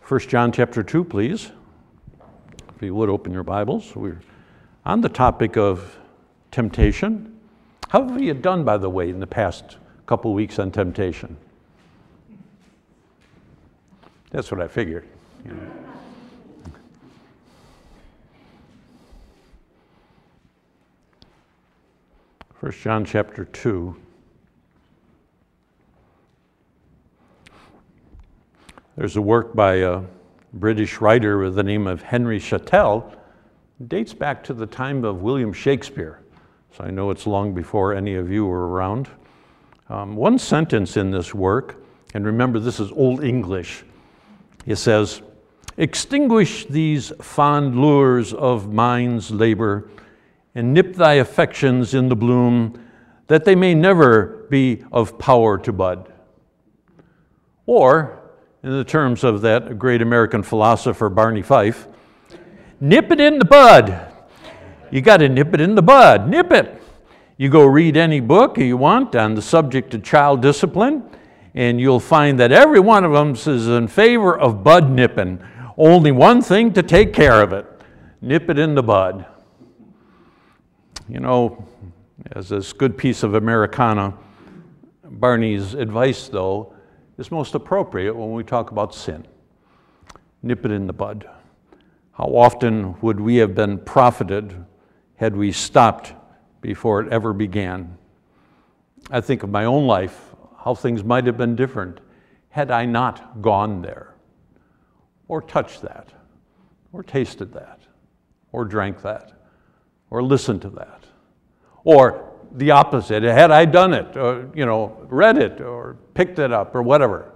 1 John chapter 2, please. If you would open your Bibles. We're on the topic of temptation. How have you done, by the way, in the past couple weeks on temptation? That's what I figured. 1 John chapter 2. There's a work by a British writer with the name of Henry Chattel. It dates back to the time of William Shakespeare, so I know it's long before any of you were around. One sentence in this work, and remember this is Old English, it says, "Extinguish these fond lures of mind's labor, and nip thy affections in the bloom, that they may never be of power to bud." Or, in the terms of that great American philosopher Barney Fife, nip it in the bud. You got to nip it in the bud. Nip it. You go read any book you want on the subject of child discipline, and you'll find that every one of them is in favor of bud nipping. Only one thing to take care of it. Nip it in the bud. You know, as this good piece of Americana, Barney's advice, though, is most appropriate when we talk about sin. Nip it in the bud. How often would we have been profited had we stopped before it ever began? I think of my own life, how things might have been different had I not gone there, or touched that, or tasted that, or drank that, or listened to that, or the opposite. Had I done it, or, read it, or picked it up, or whatever.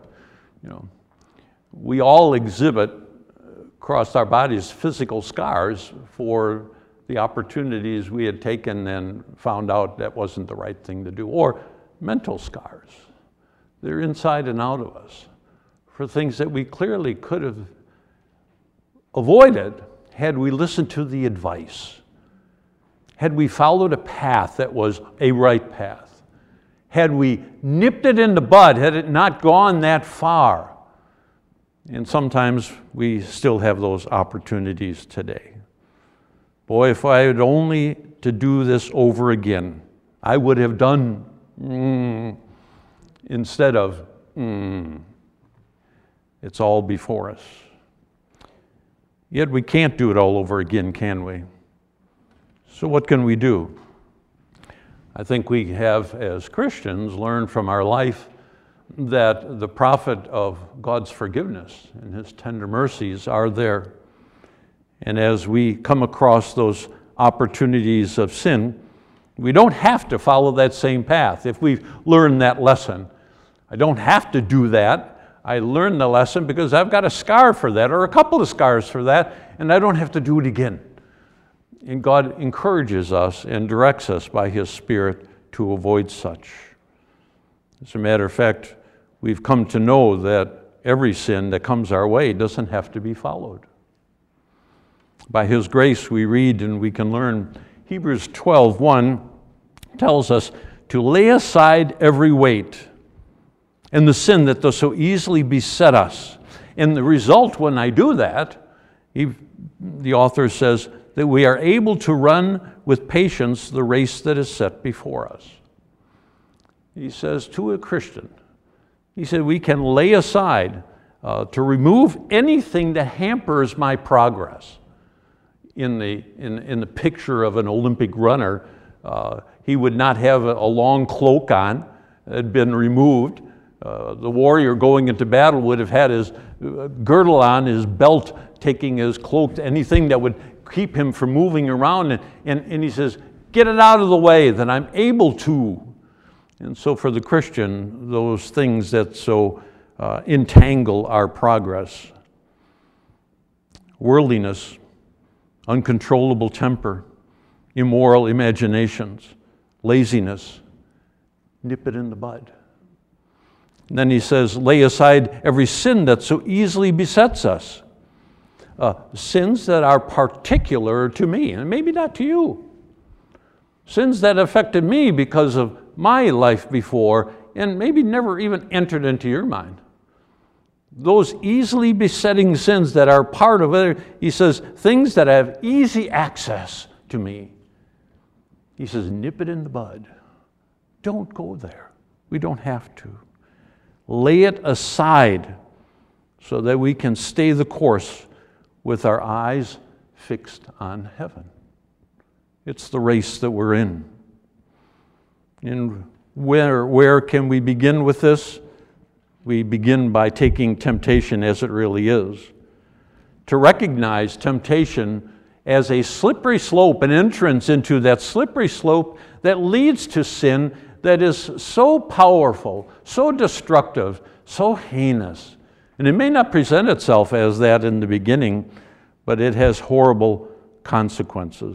We all exhibit across our bodies physical scars for the opportunities we had taken and found out that wasn't the right thing to do, or mental scars. They're inside and out of us for things that we clearly could have avoided had we listened to the advice. Had we followed a path that was a right path, had we nipped it in the bud, had it not gone that far. And sometimes we still have those opportunities today. Boy, if I had only to do this over again, I would have done instead of It's all before us. Yet we can't do it all over again, can we? So what can we do? I think we have, as Christians, learned from our life that the profit of God's forgiveness and His tender mercies are there. And as we come across those opportunities of sin, we don't have to follow that same path. If we've learned that lesson, I don't have to do that. I learned the lesson because I've got a scar for that, or a couple of scars for that, and I don't have to do it again. And God encourages us and directs us by His Spirit to avoid such. As a matter of fact, we've come to know that every sin that comes our way doesn't have to be followed. By His grace, we read and we can learn. Hebrews 12:1 tells us to lay aside every weight and the sin that does so easily beset us. And the result when I do that, the author says, that we are able to run with patience the race that is set before us. He says to a Christian, he said, we can lay aside to remove anything that hampers my progress. In the picture of an Olympic runner, he would not have a long cloak on. It had been removed. The warrior going into battle would have had his girdle on, his belt taking his cloak, anything that would keep him from moving around. And he says, get it out of the way that I'm able to. And so for the Christian, those things that so entangle our progress, worldliness, uncontrollable temper, immoral imaginations, laziness, nip it in the bud. And then he says, lay aside every sin that so easily besets us. Sins that are particular to me, and maybe not to you. Sins that affected me because of my life before, and maybe never even entered into your mind. those easily besetting sins that are part of it, he says, things that have easy access to me. He says, nip it in the bud. Don't go there. We don't have to. Lay it aside so that we can stay the course with our eyes fixed on heaven. It's the race that we're in. And where can we begin with this? We begin by taking temptation as it really is. To recognize temptation as a slippery slope, an entrance into that slippery slope that leads to sin that is so powerful, so destructive, so heinous. And it may not present itself as that in the beginning, but it has horrible consequences.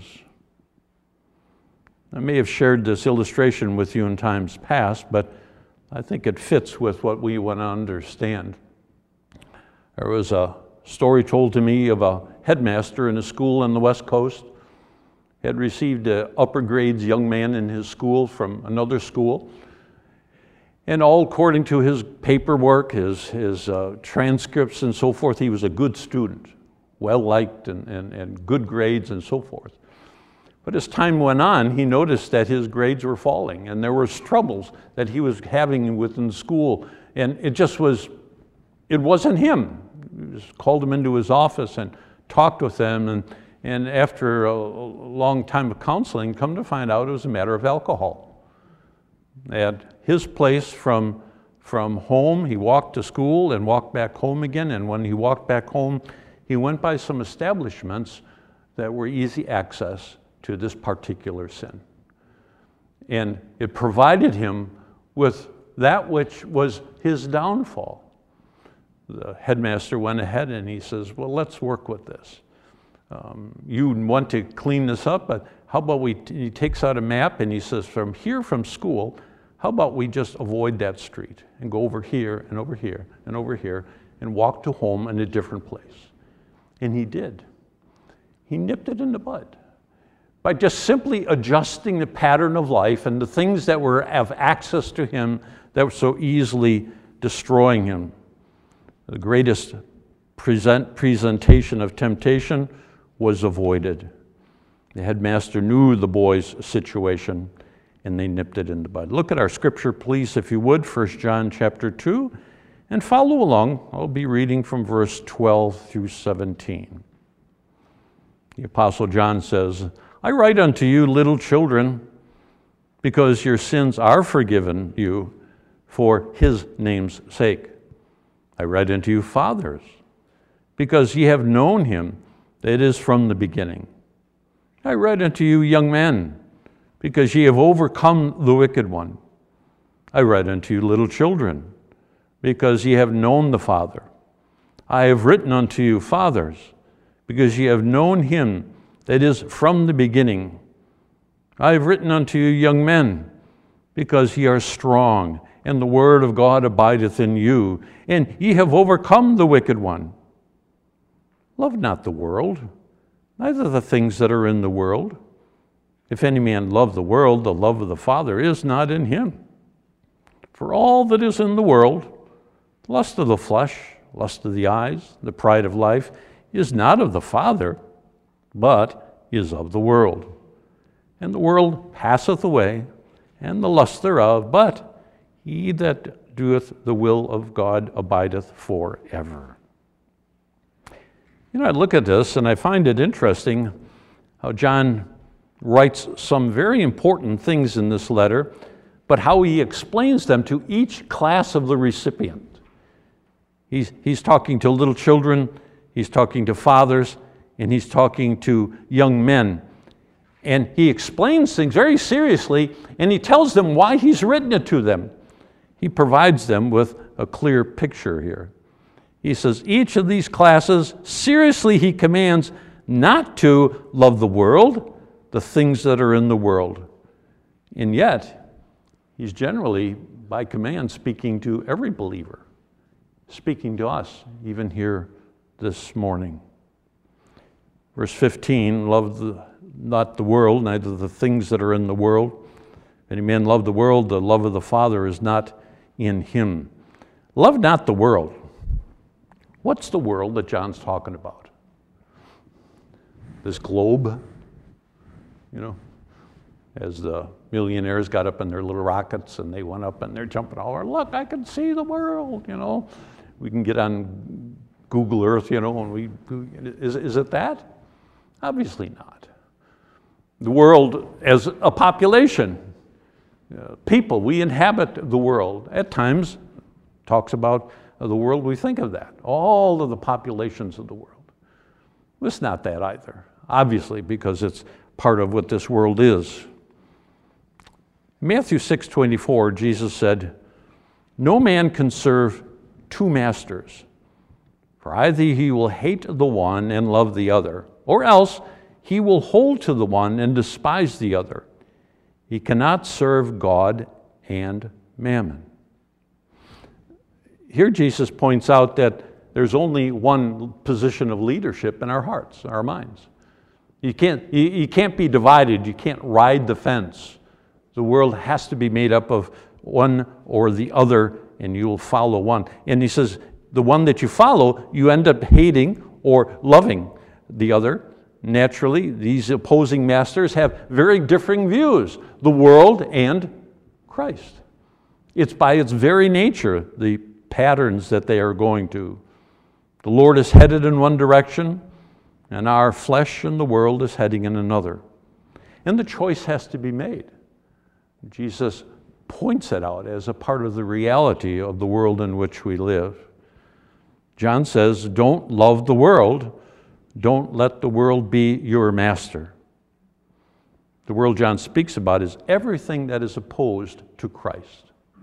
I may have shared this illustration with you in times past, but I think it fits with what we want to understand. There was a story told to me of a headmaster in a school on the West Coast. He had received an upper grades young man in his school from another school. And all according to his paperwork, his transcripts and so forth, he was a good student, well-liked and good grades and so forth. But as time went on, he noticed that his grades were falling and there was troubles that he was having within school. And it wasn't him. He just called him into his office and talked with him. And after a long time of counseling, come to find out it was a matter of alcohol. At his place from home, he walked to school and walked back home again. And when he walked back home, he went by some establishments that were easy access to this particular sin. And it provided him with that which was his downfall. The headmaster went ahead and he says, well, let's work with this. You want to clean this up, but how about he takes out a map and he says, from school, how about we just avoid that street and go over here and over here and over here and walk to home in a different place. And he did. He nipped it in the bud by just simply adjusting the pattern of life and the things that were of access to him that were so easily destroying him. The greatest presentation of temptation was avoided. The headmaster knew the boy's situation and they nipped it in the bud. Look at our scripture, please, if you would, 1 John chapter 2, and follow along. I'll be reading from verse 12 through 17. The Apostle John says, I write unto you, little children, because your sins are forgiven you for his name's sake. I write unto you, fathers, because ye have known him that is from the beginning. I write unto you, young men, because ye have overcome the wicked one. I write unto you, little children, because ye have known the Father. I have written unto you, fathers, because ye have known him that is from the beginning. I have written unto you, young men, because ye are strong, and the word of God abideth in you, and ye have overcome the wicked one. Love not the world, neither the things that are in the world. If any man love the world, the love of the Father is not in him. For all that is in the world, lust of the flesh, lust of the eyes, the pride of life, is not of the Father, but is of the world. And the world passeth away, and the lust thereof, but he that doeth the will of God abideth forever. You know, I look at this and I find it interesting how John writes some very important things in this letter, but how he explains them to each class of the recipient. He's talking to little children, he's talking to fathers, and he's talking to young men. And he explains things very seriously, and he tells them why he's written it to them. He provides them with a clear picture here. He says, each of these classes, seriously he commands not to love the world, the things that are in the world. And yet, he's generally, by command, speaking to every believer, speaking to us, even here this morning. Verse 15, love not the world, neither the things that are in the world. If any man love the world, the love of the Father is not in him. Love not the world. What's the world that John's talking about? This globe, you know, as the millionaires got up in their little rockets and they went up and they're jumping all over. Look, I can see the world, you know. We can get on Google Earth, you know, and is it that? Obviously not. The world as a population, people, we inhabit the world. At times, talks about the world, we think of that, all of the populations of the world. It's not that either, obviously, because it's part of what this world is. In Matthew 6:24, Jesus said, "No man can serve two masters, for either he will hate the one and love the other, or else he will hold to the one and despise the other. He cannot serve God and mammon." Here Jesus points out that there's only one position of leadership in our hearts, our minds. You can't be divided. You can't ride the fence. The world has to be made up of one or the other, and you will follow one. And he says, the one that you follow, you end up hating or loving the other. Naturally, these opposing masters have very differing views, the world and Christ. It's by its very nature, the patterns that they are going to. The Lord is headed in one direction, and our flesh and the world is heading in another. And the choice has to be made. Jesus points it out as a part of the reality of the world in which we live. John says, don't love the world. Don't let the world be your master. The world John speaks about is everything that is opposed to Christ.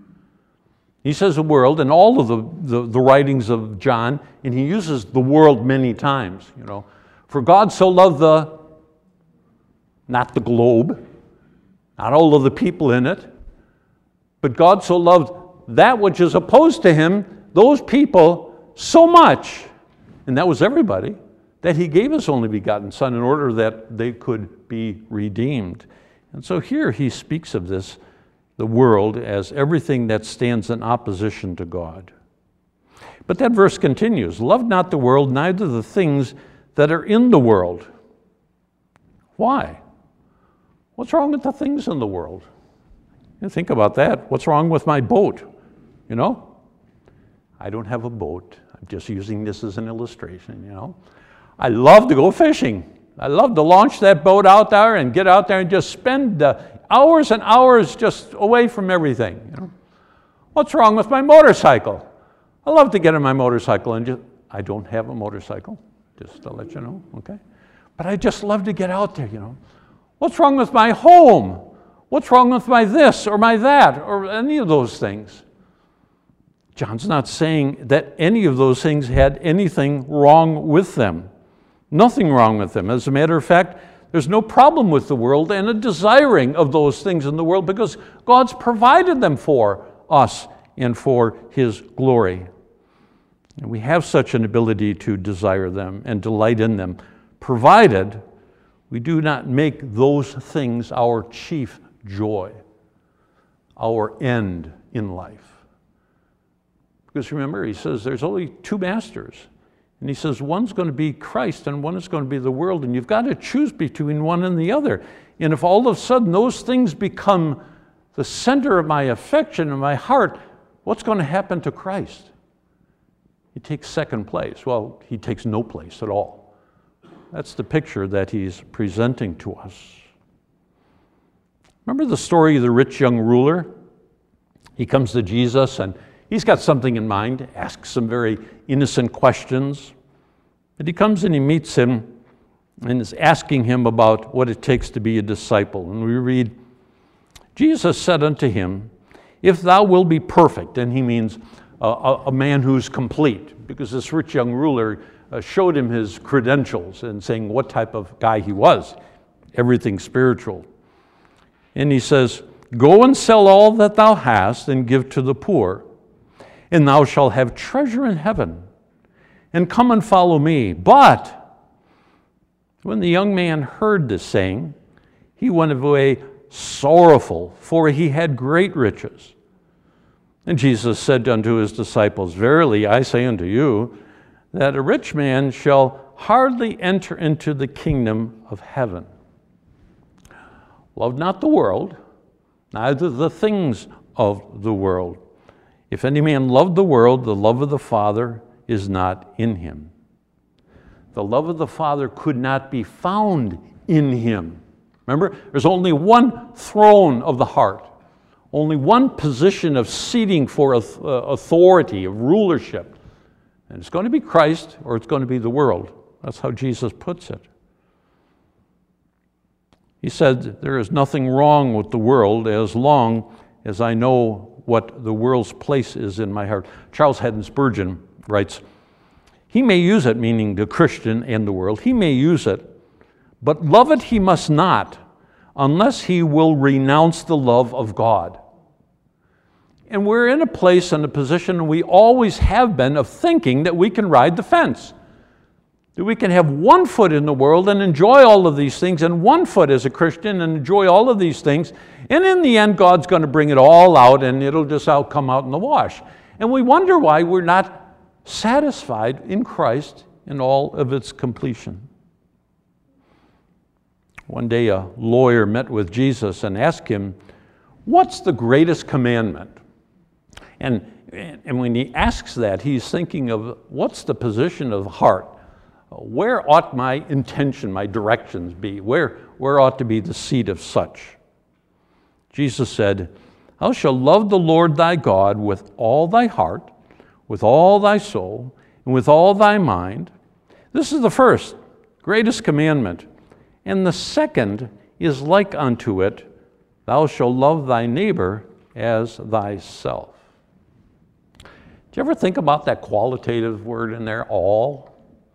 He says the world, and all of the writings of John, and he uses the world many times, you know. For God so loved not the globe, not all of the people in it, but God so loved that which is opposed to him, those people, so much, and that was everybody, that he gave his only begotten Son in order that they could be redeemed. And so here he speaks of this, the world, as everything that stands in opposition to God. But that verse continues, love not the world, neither the things that are in the world. Why? What's wrong with the things in the world? You think about that. What's wrong with my boat? You know? I don't have a boat. I'm just using this as an illustration, you know? I love to go fishing. I love to launch that boat out there and get out there and just spend hours and hours just away from everything. You know? What's wrong with my motorcycle? I love to get on my motorcycle and I don't have a motorcycle, just to let you know, okay? But I just love to get out there, you know? What's wrong with my home? What's wrong with my this or my that or any of those things? John's not saying that any of those things had anything wrong with them. Nothing wrong with them. As a matter of fact, there's no problem with the world and a desiring of those things in the world because God's provided them for us and for his glory. And we have such an ability to desire them and delight in them, provided we do not make those things our chief joy, our end in life. Because remember, he says there's only two masters. And he says one's going to be Christ and one is going to be the world. And you've got to choose between one and the other. And if all of a sudden those things become the center of my affection and my heart, what's going to happen to Christ? He takes second place. Well, he takes no place at all. That's the picture that he's presenting to us. Remember the story of the rich young ruler? He comes to Jesus and he's got something in mind, asks some very innocent questions. But he comes and he meets him and is asking him about what it takes to be a disciple. And we read, Jesus said unto him, if thou wilt be perfect, and he means a man who's complete, because this rich young ruler showed him his credentials and saying what type of guy he was, everything spiritual. And he says, go and sell all that thou hast and give to the poor, and thou shalt have treasure in heaven, and come and follow me. But when the young man heard this saying, he went away sorrowful, for he had great riches. And Jesus said unto his disciples, verily I say unto you, that a rich man shall hardly enter into the kingdom of heaven. Love not the world, neither the things of the world. If any man love the world, the love of the Father is not in him. The love of the Father could not be found in him. Remember, there's only one throne of the heart, only one position of seating for authority, of rulership. And it's going to be Christ or it's going to be the world. That's how Jesus puts it. He said, there is nothing wrong with the world as long as I know what the world's place is in my heart. Charles Haddon Spurgeon writes, he may use it, meaning the Christian and the world, he may use it, but love it he must not, unless he will renounce the love of God. And we're in a place and a position, and we always have been, of thinking that we can ride the fence. That we can have one foot in the world and enjoy all of these things, and one foot as a Christian and enjoy all of these things, and in the end, God's going to bring it all out, and it'll just come out in the wash. And we wonder why we're not satisfied in Christ in all of its completion. One day a lawyer met with Jesus and asked him, what's the greatest commandment? And when he asks that, he's thinking of what's the position of the heart? Where ought my intention, my directions be? Where ought to be the seat of such? Jesus said, thou shalt love the Lord thy God with all thy heart, with all thy soul, and with all thy mind. This is the first, greatest commandment. And the second is like unto it, thou shalt love thy neighbor as thyself. Do you ever think about that qualitative word in there, all?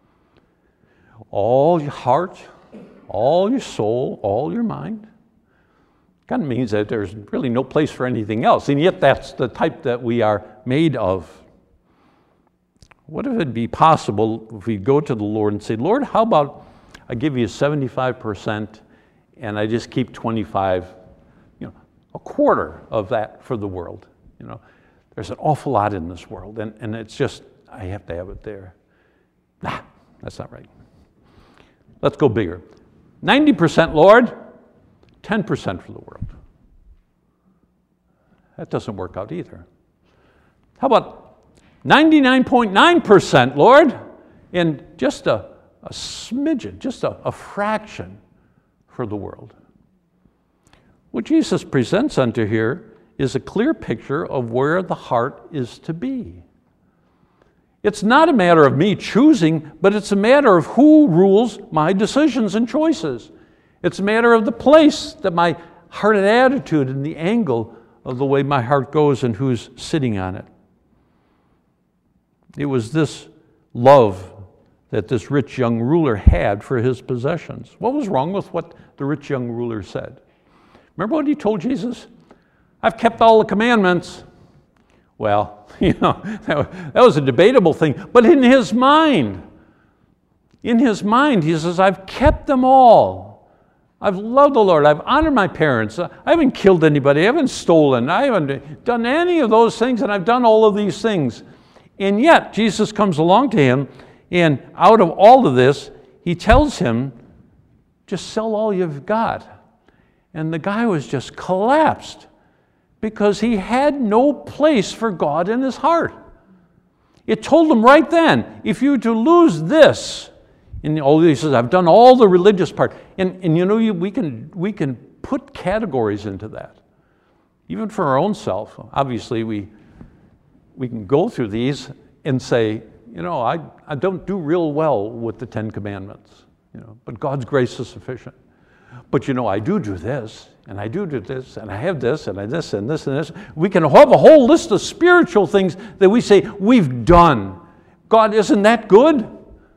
All your heart, all your soul, all your mind. Kind of means that there's really no place for anything else, and yet that's the type that we are made of. What if it'd be possible if we go to the Lord and say, Lord, how about I give you 75% and I just keep 25, a quarter of that for the world. There's an awful lot in this world, and it's just, I have to have it there. Nah, that's not right. Let's go bigger. 90%, Lord, 10% for the world. That doesn't work out either. How about 99.9%, Lord, and just a smidgen, just a fraction for the world? What Jesus presents unto here is a clear picture of where the heart is to be. It's not a matter of me choosing, but it's a matter of who rules my decisions and choices. It's a matter of the place that my heart and attitude and the angle of the way my heart goes and who's sitting on it. It was this love that this rich young ruler had for his possessions. What was wrong with what the rich young ruler said? Remember what he told Jesus? I've kept all the commandments. Well, that was a debatable thing. But in his mind, he says, I've kept them all. I've loved the Lord. I've honored my parents. I haven't killed anybody. I haven't stolen. I haven't done any of those things, and I've done all of these things. And yet, Jesus comes along to him, and out of all of this, he tells him, just sell all you've got. And the guy was just collapsed because he had no place for God in his heart. It told him right then, if you were to lose this, and he says, I've done all the religious part. And we can put categories into that. Even for our own self. Obviously, we can go through these and say, I don't do real well with the Ten Commandments, but God's grace is sufficient. But I do this, and I do this, and I have this, and I this, and this, and this. We can have a whole list of spiritual things that we say we've done. God, isn't that good?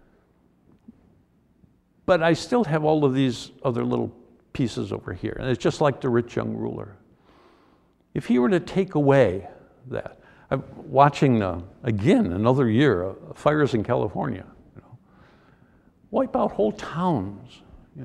But I still have all of these other little pieces over here. And it's just like the rich young ruler. If he were to take away that, I'm watching, again, another year, fires in California, wipe out whole towns,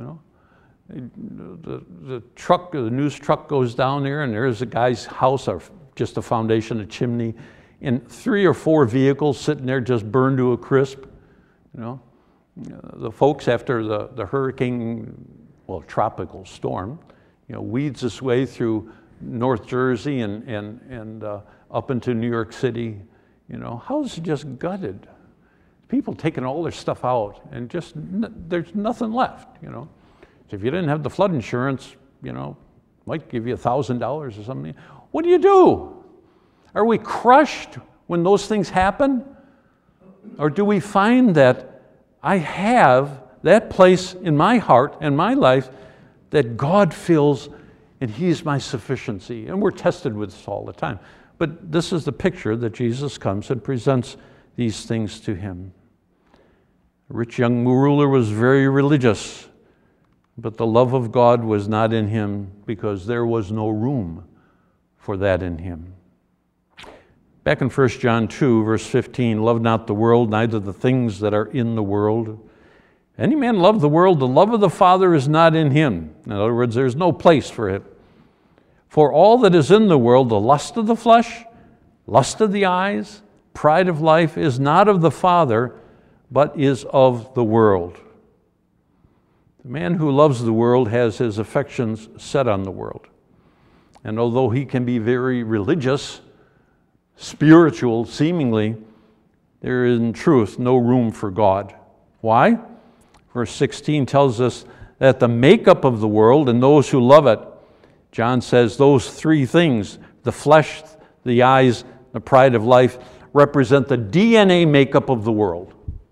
The news truck goes down there, and there's a guy's house, or just a foundation, a chimney, and 3 or 4 vehicles sitting there just burned to a crisp. You know, the folks after the hurricane, well, tropical storm, you know, weeds its way through North Jersey and up into New York City. You know, houses just gutted. People taking all their stuff out and just, there's nothing left, you know. So if you didn't have the flood insurance, you know, might give you $1,000 or something. What do you do? Are we crushed when those things happen? Or do we find that I have that place in my heart and my life that God fills and He's my sufficiency? And we're tested with this all the time. But this is the picture that Jesus comes and presents these things to him. The rich young ruler was very religious, but the love of God was not in him because there was no room for that in him. Back in 1 John 2, verse 15, love not the world, neither the things that are in the world. Any man love the world, the love of the Father is not in him. In other words, there's no place for it. For all that is in the world, the lust of the flesh, lust of the eyes, pride of life, is not of the Father, but is of the world. The man who loves the world has his affections set on the world. And although he can be very religious, spiritual, seemingly, there is in truth no room for God. Why? Verse 16 tells us that the makeup of the world and those who love it, John says those three things, the flesh, the eyes, the pride of life, represent the DNA makeup of the world.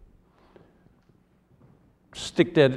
Stick that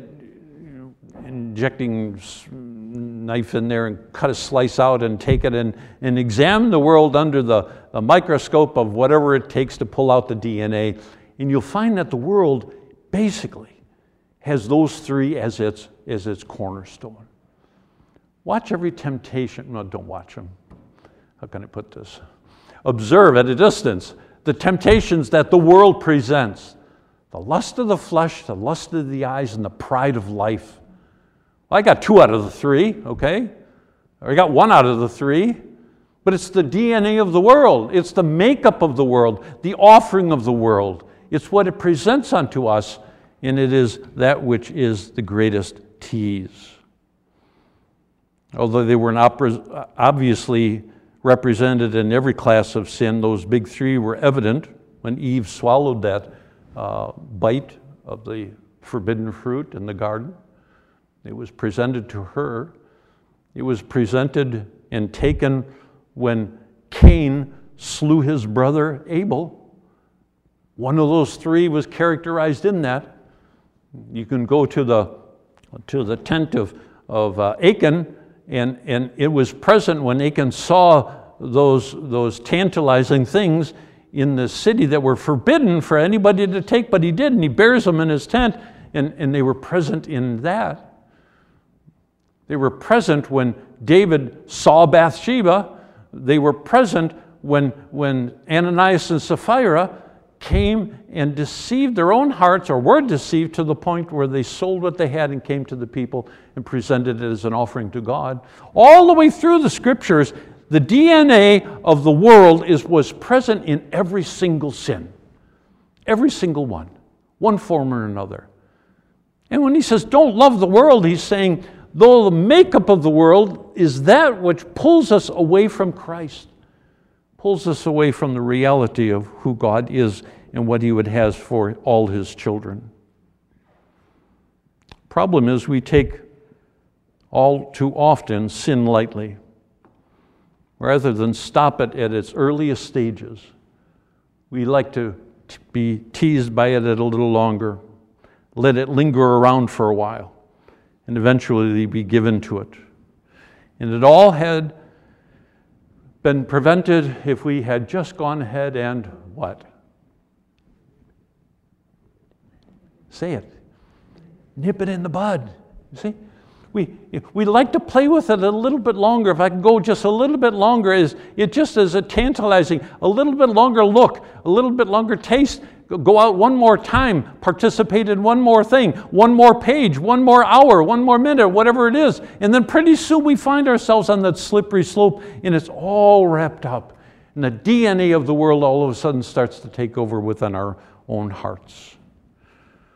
injecting knife in there and cut a slice out and take it and examine the world under the microscope of whatever it takes to pull out the DNA, and you'll find that the world basically has those three as its cornerstone. Watch every temptation. No, don't watch them. How can I put this? Observe at a distance the temptations that the world presents. The lust of the flesh, the lust of the eyes, and the pride of life. Well, I got 2 out of the 3, okay? Or I got 1 out of the 3. But it's the DNA of the world. It's the makeup of the world, the offering of the world. It's what it presents unto us, and it is that which is the greatest tease. Although they were obviously represented in every class of sin, those big 3 were evident when Eve swallowed that bite of the forbidden fruit in the garden. It was presented to her. It was presented and taken when Cain slew his brother Abel. One of those 3 was characterized in that. You can go to the tent of Achan, and it was present when Achan saw those tantalizing things in the city that were forbidden for anybody to take, but he did, and he bears them in his tent, and they were present in that. They were present when David saw Bathsheba. They were present when Ananias and Sapphira came and deceived their own hearts, or were deceived to the point where they sold what they had and came to the people and presented it as an offering to God. All the way through the scriptures, the DNA of the world was present in every single sin. Every single one form or another. And when he says, don't love the world, he's saying, though the makeup of the world is that which pulls us away from Christ, pulls us away from the reality of who God is and what He would have for all His children. Problem is, we take all too often sin lightly. Rather than stop it at its earliest stages, we like to be teased by it a little longer, let it linger around for a while, and eventually be given to it. And it all had been prevented if we had just gone ahead and what? Say it. Nip it in the bud. You see? We like to play with it a little bit longer. If I can go just a little bit longer, it just is a tantalizing, a little bit longer look, a little bit longer taste. Go out one more time, participate in one more thing, one more page, one more hour, one more minute, whatever it is. And then pretty soon we find ourselves on that slippery slope, and it's all wrapped up. And the DNA of the world all of a sudden starts to take over within our own hearts.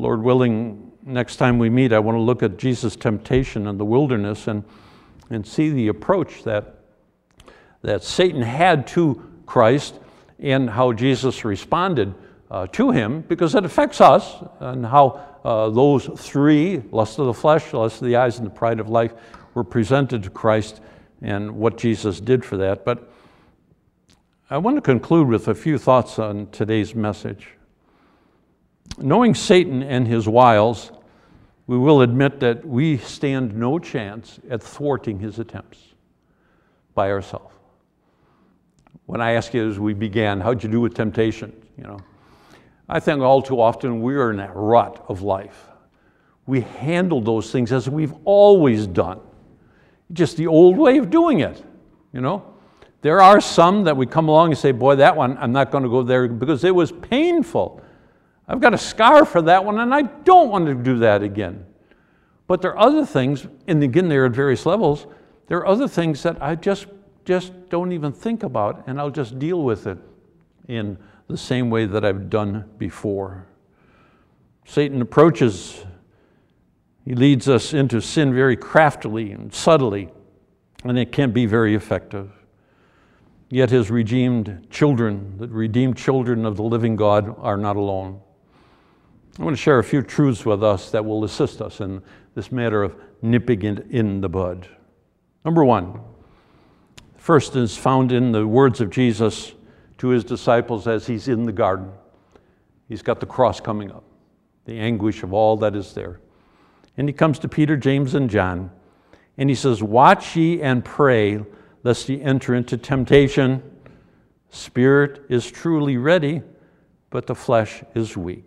Lord willing, next time we meet, I want to look at Jesus' temptation in the wilderness and see the approach that Satan had to Christ and how Jesus responded to him, because it affects us, and how those three, lust of the flesh, lust of the eyes, and the pride of life, were presented to Christ and what Jesus did for that. But I want to conclude with a few thoughts on today's message. Knowing Satan and his wiles, we will admit that we stand no chance at thwarting his attempts by ourselves. When I asked you as we began, how'd you do with temptation? I think all too often we're in that rut of life. We handle those things as we've always done. Just the old way of doing it, There are some that we come along and say, boy, that one, I'm not going to go there because it was painful. I've got a scar for that one, and I don't want to do that again. But there are other things, and again, they're at various levels, there are other things that I just don't even think about, and I'll just deal with it in the same way that I've done before. Satan approaches, he leads us into sin very craftily and subtly, and it can be very effective. Yet his redeemed children, the redeemed children of the living God, are not alone. I want to share a few truths with us that will assist us in this matter of nipping it in the bud. Number one, first is found in the words of Jesus to his disciples as he's in the garden. He's got the cross coming up, the anguish of all that is there. And he comes to Peter, James, and John, and he says, "Watch ye and pray, lest ye enter into temptation. Spirit is truly ready, but the flesh is weak."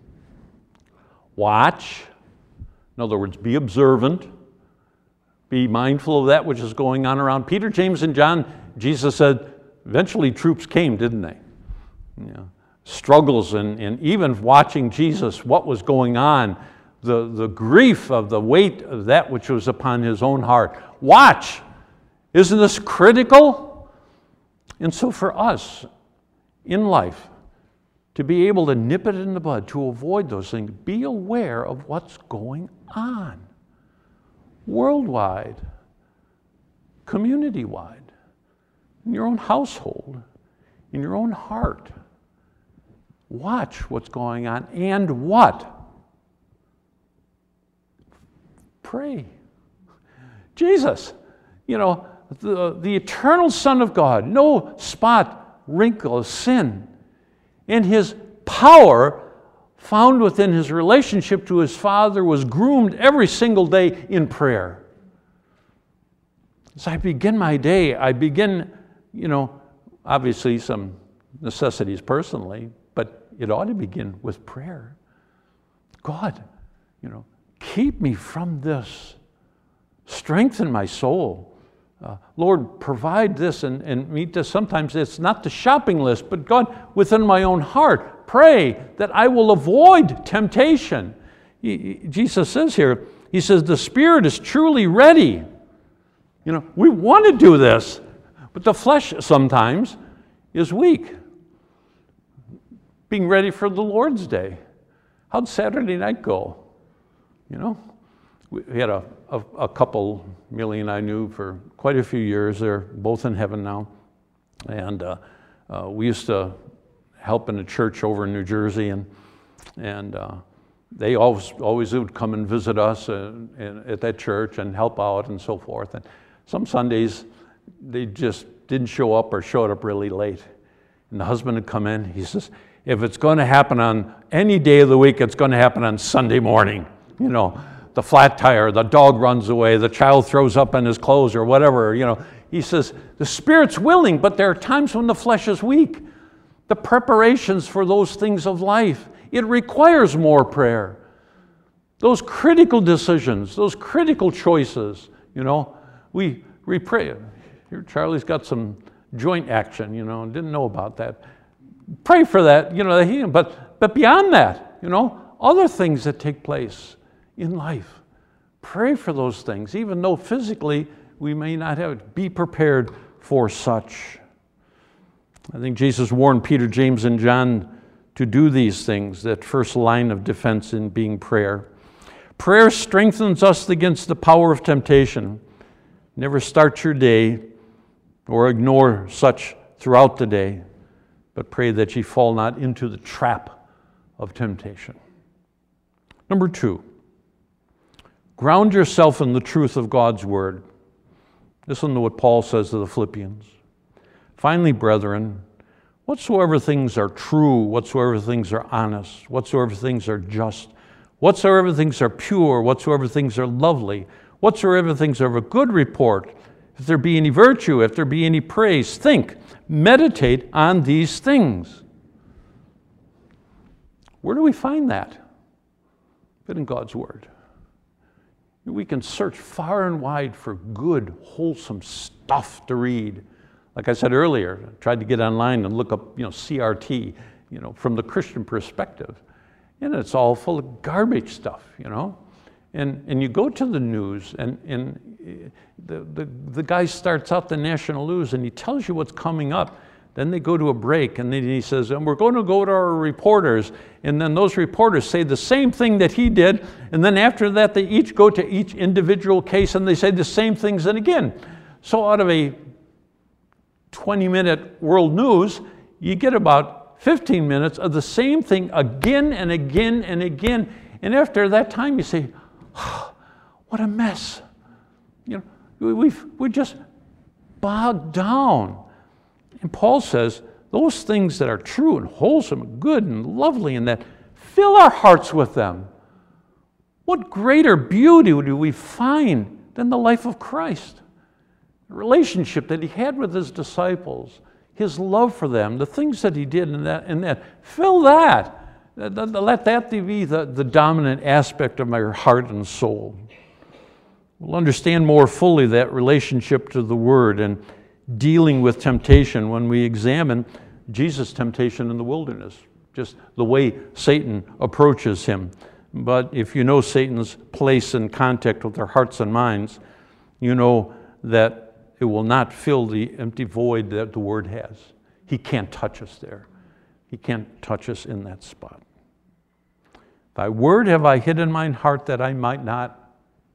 Watch. In other words, be observant. Be mindful of that which is going on around. Peter, James, and John, Jesus said, eventually troops came, didn't they? Struggles and even watching Jesus, what was going on, the grief of the weight of that which was upon his own heart. Watch. Isn't this critical? And so for us in life, to be able to nip it in the bud, to avoid those things, be aware of what's going on. Worldwide, community-wide, in your own household, in your own heart. Watch what's going on and what? Pray. Jesus, the eternal Son of God, no spot, wrinkle, sin. And his power found within his relationship to his Father was groomed every single day in prayer. As I begin my day, I begin, obviously some necessities personally, but it ought to begin with prayer. God, keep me from this. Strengthen my soul. Lord, provide this and meet this. Sometimes it's not the shopping list, but God, within my own heart, pray that I will avoid temptation. Jesus says here, he says, the Spirit is truly ready. We want to do this, but the flesh sometimes is weak. Being ready for the Lord's Day. How'd Saturday night go? We had a couple, Millie and I knew for quite a few years. They're both in heaven now. And we used to help in a church over in New Jersey, and they always would come and visit us at that church and help out and so forth. And some Sundays, they just didn't show up or showed up really late. And the husband would come in. He says, if it's going to happen on any day of the week, it's going to happen on Sunday morning. The flat tire, the dog runs away, the child throws up in his clothes or whatever, He says, the Spirit's willing, but there are times when the flesh is weak. The preparations for those things of life, it requires more prayer. Those critical decisions, those critical choices, we pray. Here Charlie's got some joint action, didn't know about that. Pray for that, but beyond that, other things that take place in life. Pray for those things, even though physically we may not have it. Be prepared for such. I think Jesus warned Peter, James, and John to do these things, that first line of defense in being prayer. Prayer strengthens us against the power of temptation. Never start your day or ignore such throughout the day, but pray that ye fall not into the trap of temptation. Number 2, ground yourself in the truth of God's word. Listen to what Paul says to the Philippians. Finally, brethren, whatsoever things are true, whatsoever things are honest, whatsoever things are just, whatsoever things are pure, whatsoever things are lovely, whatsoever things are of a good report, if there be any virtue, if there be any praise, think, meditate on these things. Where do we find that? But in God's word. We can search far and wide for good, wholesome stuff to read. Like I said earlier, I tried to get online and look up, CRT, from the Christian perspective. And it's all full of garbage stuff, And you go to the news, and the guy starts out the national news, and he tells you what's coming up. Then they go to a break, and then he says, and we're going to go to our reporters. And then those reporters say the same thing that he did. And then after that, they each go to each individual case, and they say the same things. And again, so out of a 20-minute world news, you get about 15 minutes of the same thing again and again and again. And after that time, you say, oh, what a mess. We're just bogged down. And Paul says, those things that are true and wholesome and good and lovely and that, fill our hearts with them. What greater beauty do we find than the life of Christ? The relationship that he had with his disciples, his love for them, the things that he did in that. Fill that. Let that be the dominant aspect of my heart and soul. We'll understand more fully that relationship to the Word and dealing with temptation when we examine Jesus' temptation in the wilderness, just the way Satan approaches him. But if you know Satan's place and contact with our hearts and minds, you know that it will not fill the empty void that the Word has. He can't touch us there. He can't touch us in that spot. Thy word have I hid in mine heart that I might not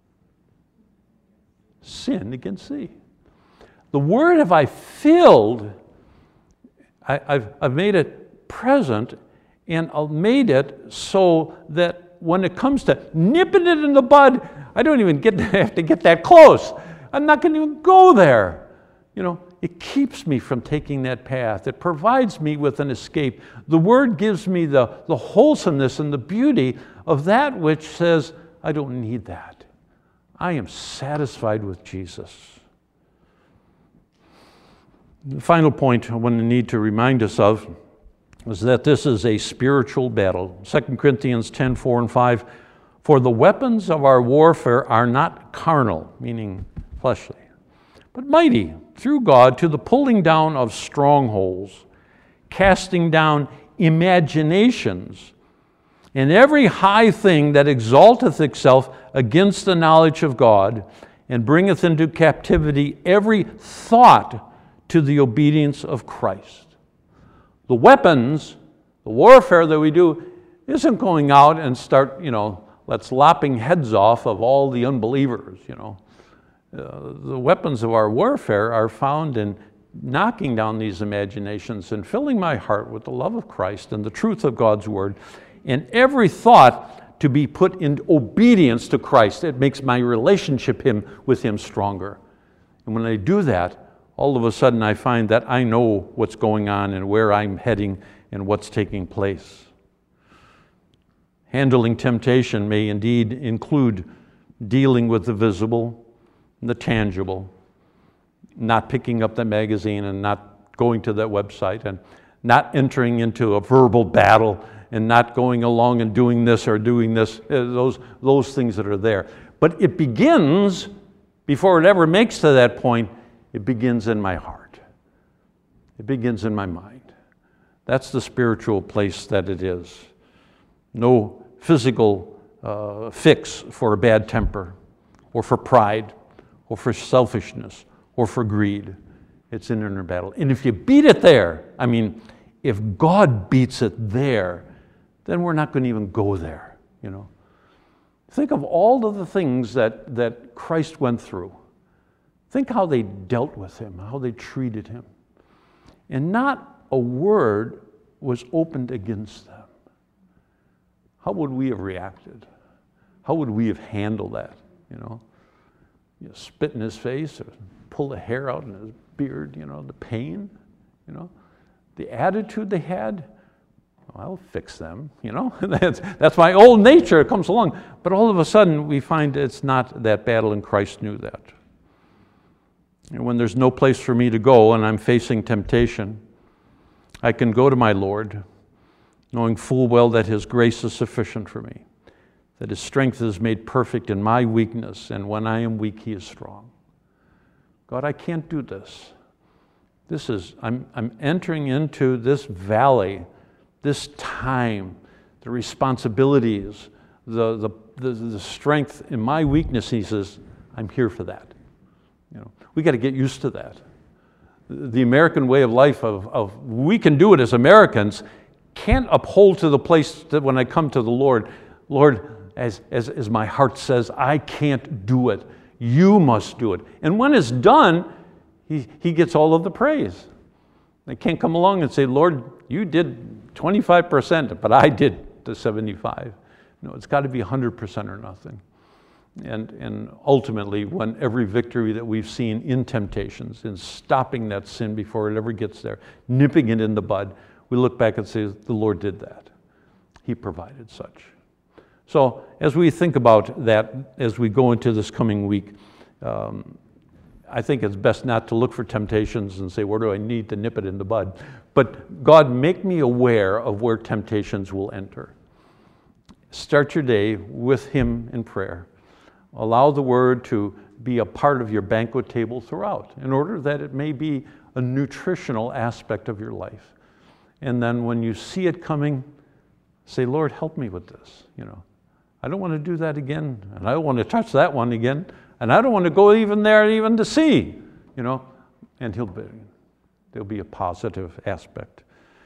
sin against thee. The word have I filled, I've made it present, and I've made it so that when it comes to nipping it in the bud, I don't even have to get that close. I'm not going to even go there. It keeps me from taking that path. It provides me with an escape. The Word gives me the wholesomeness and the beauty of that which says, I don't need that. I am satisfied with Jesus. The final point I want to need to remind us of is that this is a spiritual battle. 2 Corinthians 10, 4 and 5, for the weapons of our warfare are not carnal, meaning fleshly, but mighty through God to the pulling down of strongholds, casting down imaginations, and every high thing that exalteth itself against the knowledge of God, and bringeth into captivity every thought to the obedience of Christ. The weapons, the warfare that we do, isn't going out and start, let's lopping heads off of all the unbelievers, The weapons of our warfare are found in knocking down these imaginations and filling my heart with the love of Christ and the truth of God's Word, and every thought to be put in obedience to Christ. It makes my relationship with Him stronger. And when I do that, all of a sudden I find that I know what's going on and where I'm heading and what's taking place. Handling temptation may indeed include dealing with the visible, the tangible, not picking up the magazine and not going to that website and not entering into a verbal battle and not going along and doing this or doing this, those things that are there. But it begins, before it ever makes to that point, it begins in my heart. It begins in my mind. That's the spiritual place that it is. No physical fix for a bad temper or for pride or for selfishness, or for greed. It's an inner battle. And if you beat it there, if God beats it there, then we're not going to even go there, Think of all of the things that Christ went through. Think how they dealt with him, how they treated him. And not a word was opened against them. How would we have reacted? How would we have handled that, spit in his face or pull the hair out in his beard, the pain, the attitude they had. I'll fix them, That's my old nature. It comes along. But all of a sudden, we find it's not that battle, and Christ knew that. And when there's no place for me to go and I'm facing temptation, I can go to my Lord, knowing full well that his grace is sufficient for me, that his strength is made perfect in my weakness, and when I am weak, he is strong. God, I can't do this. I'm entering into this valley, this time, the responsibilities, the strength in my weakness. He says, I'm here for that. We got to get used to that. The American way of life of we can do it as Americans can't uphold to the place that when I come to the Lord, as my heart says, I can't do it. You must do it. And when it's done, he gets all of the praise. They can't come along and say, Lord, you did 25%, but I did the 75. No, it's got to be 100% or nothing. And ultimately, when every victory that we've seen in temptations, in stopping that sin before it ever gets there, nipping it in the bud, we look back and say, the Lord did that. He provided such. So as we think about that, as we go into this coming week, I think it's best not to look for temptations and say, where do I need to nip it in the bud? But God, make me aware of where temptations will enter. Start your day with him in prayer. Allow the word to be a part of your banquet table throughout, in order that it may be a nutritional aspect of your life. And then when you see it coming, say, Lord, help me with this. I don't want to do that again, and I don't want to touch that one again, and I don't want to go even there even to see, and there'll be a positive aspect.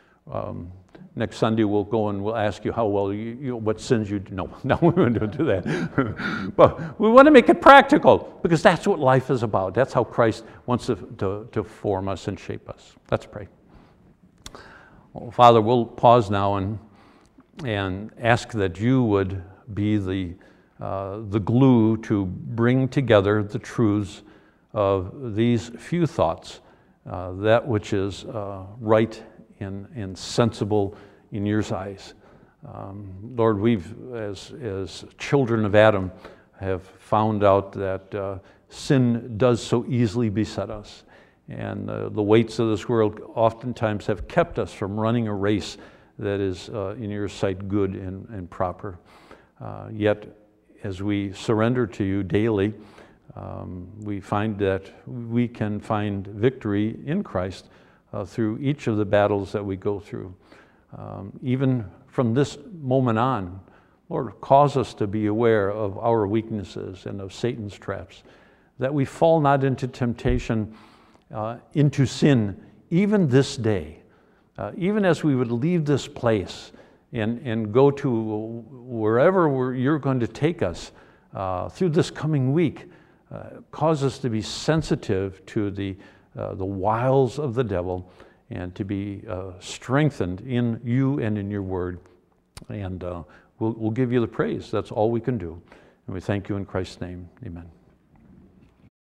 Next Sunday we'll go and we'll ask you how well what sins you do. No, we won't do that. But we want to make it practical, because that's what life is about. That's how Christ wants to form us and shape us. Let's pray. Well, Father, we'll pause now and ask that you would be the glue to bring together the truths of these few thoughts, that which is right and sensible in your eyes. Lord, we've, as children of Adam, have found out that sin does so easily beset us. And the weights of this world oftentimes have kept us from running a race that is, in your sight, good and proper. Yet, as we surrender to you daily, we find that we can find victory in Christ through each of the battles that we go through. Even from this moment on, Lord, cause us to be aware of our weaknesses and of Satan's traps, that we fall not into temptation, into sin, even this day. Even as we would leave this place and go to wherever you're going to take us through this coming week, cause us to be sensitive to the wiles of the devil, and to be strengthened in you and in your word. And we'll give you the praise. That's all we can do. And we thank you in Christ's name. Amen.